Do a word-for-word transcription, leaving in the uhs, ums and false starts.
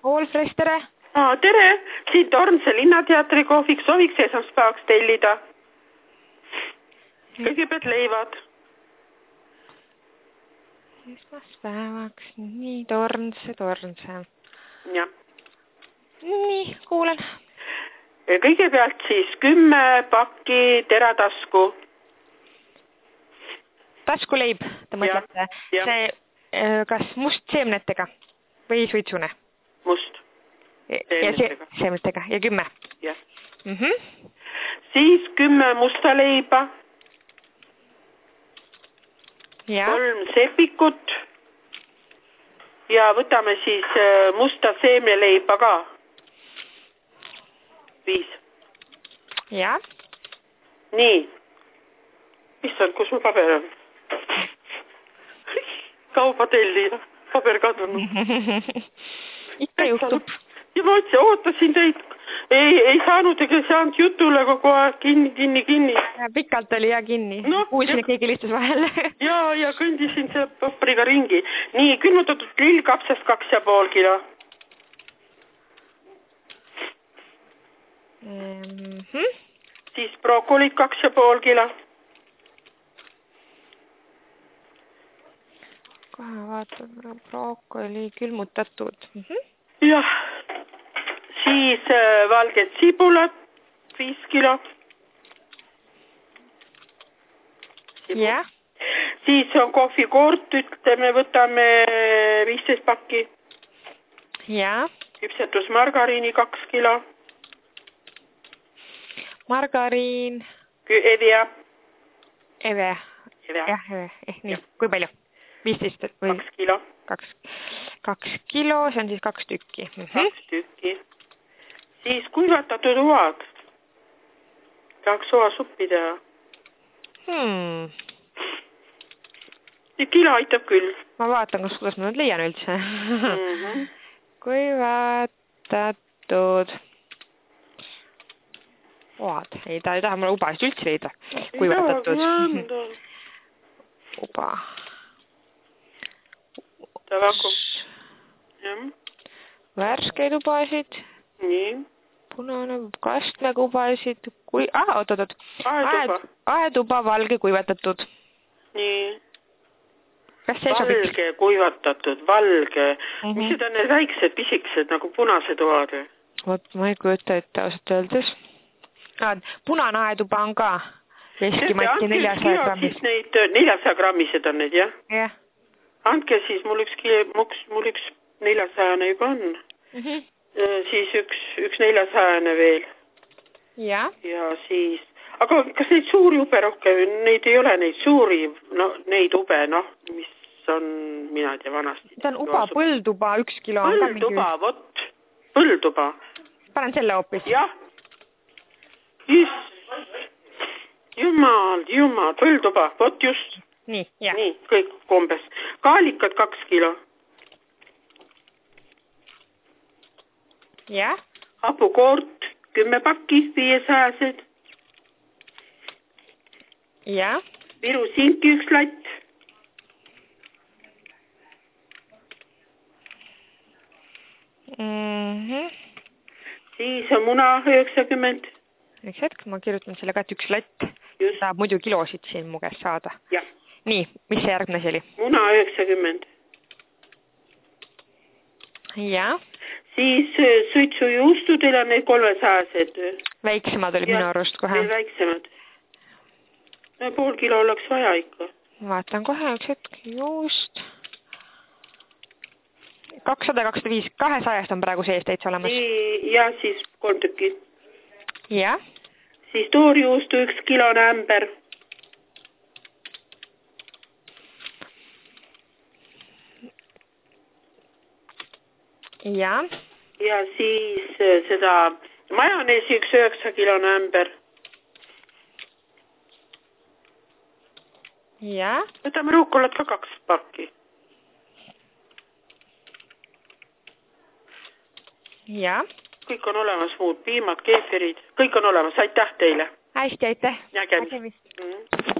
Allfresh, tere! Aa, tere! Siit Tormse linnateatri kohvik sooviks esmaspäevaks tellida. Kõigepealt leivad. Esmaspäevaks, nii Tormse, Tormse. Jah. Nii, kuulen. Kõigepealt siis kümme pakki teratasku. Taskuleib, te mõtlete. See, kas must seemnetega või suitsune? Must. Seemnetega. Seemnetega ja kümme. Jah. Mm -hmm. Siis kümme musta leiba. Ja. Kolm sepikut. Ja võtame siis musta seemneleiba ka. Viis. Ja. Nii. Issand, kus mu paber on? Kauba tellida. Paber kadunud. Ikka juhtub. Ja ma otsi, ootasin teid. Ei, ei saanud ega saanud jutule kogu aeg kinni, kinni, kinni. Ja pikalt oli ja kinni. No, kuulsin, et keegi listus vahel. ja, ja kõndisin selle papriga ringi. Nii, külmutatud lillkapsast kaks ja pool kilo. Mm -hmm. Siis brokolit kaks ja pool kilo. Kohe vaatan, brokoli külmutatud. Mm -hmm. Jah. Siis äh, valged sibulat viis kilo. Jah. Siis on kohvikoort, ütleme, võtame viisteist pakki. Ja. Küpsetus margariini kaks kilo. Margariin. Evia. Eve. Evia. Jah, Eve. Eh, nii, kui palju? viisteist või? Kaks kilo. Kaks, kaks kilo, see on siis kaks tükki. Mm -hmm. Kaks tükki. Siis kuivatatud uad. Tahaks suasuppi teha. Hmm. Kilo aitab küll. Ma vaatan, kus, kuidas ma nüüd leian üldse. mm -hmm. Kuivatatud oad. Ei, ta ei taha mulle ubasid üldse leida. Kuivatatud. Uba. Tavakus. Jah. Värskeid ubasid. Nii. Punane kastmekubasid. Kui... Ah, oot, oot, oot. Aetuba. Aetuba valge kuivatatud. Nii. Kas see valge sobib? Kuivatatud, valge. Mm -hmm. Mis need on need väiksed pisikesed nagu punased oad? Vot, ma ei kujuta ette ausalt öeldes. Ah, punane aetuba on ka. Veskimati neljasaja grammis. neljasaja grammised on need, jah? Jah. Andke siis, mul üks, mul üks neljasajane juba on. Mm -hmm. Siis üks, üks neljasajane veel. Ja. Ja siis, aga kas neid suuri ube rohkem, neid ei ole neid suuri, no neid ube, noh, mis on, mina ei tea, vanasti. See on uba, põlduba, üks kilo. Põlduba, vot, põlduba. Panen selle hoopis. Jah. Jumal, jumal, põlduba, vot just. Nii, jah. Nii, kõik kombes. Kaalikad kaks kilo. Jah. Hapukoort, kümme pakki, viiesajased. Jah. Viru sinki üks latt. Mm -hmm. Siis on muna üheksakümmend. Üks hetk, ma kirjutan selle ka, et üks latt. Tahab muidu kilosid siin mu käest saada. Jah. Nii, mis see järgmine see oli? Muna üheksakümmend. Ja. Siis suitsujuustudel on need kolmesajased. Väiksemad olid minu arust kohe. Veel väiksemad. No pool kilo oleks vaja ikka. Vaatan kohe üks hetk. Juust. kakssada kakskümmend viis, kahesajast on praegu sees täitsa olemas. Ja siis kolm tükki. Ja. Siis toorjuustu üks kilone ämber. Ja. Ja siis seda majoneesi üks üheksa kilone ämber. Ja. Võtame ruukolat ka kaks pakki. Ja. Kõik on olemas, muud piimad, keefirid, kõik on olemas. Aitäh teile. Hästi, aitäh. Nägemist.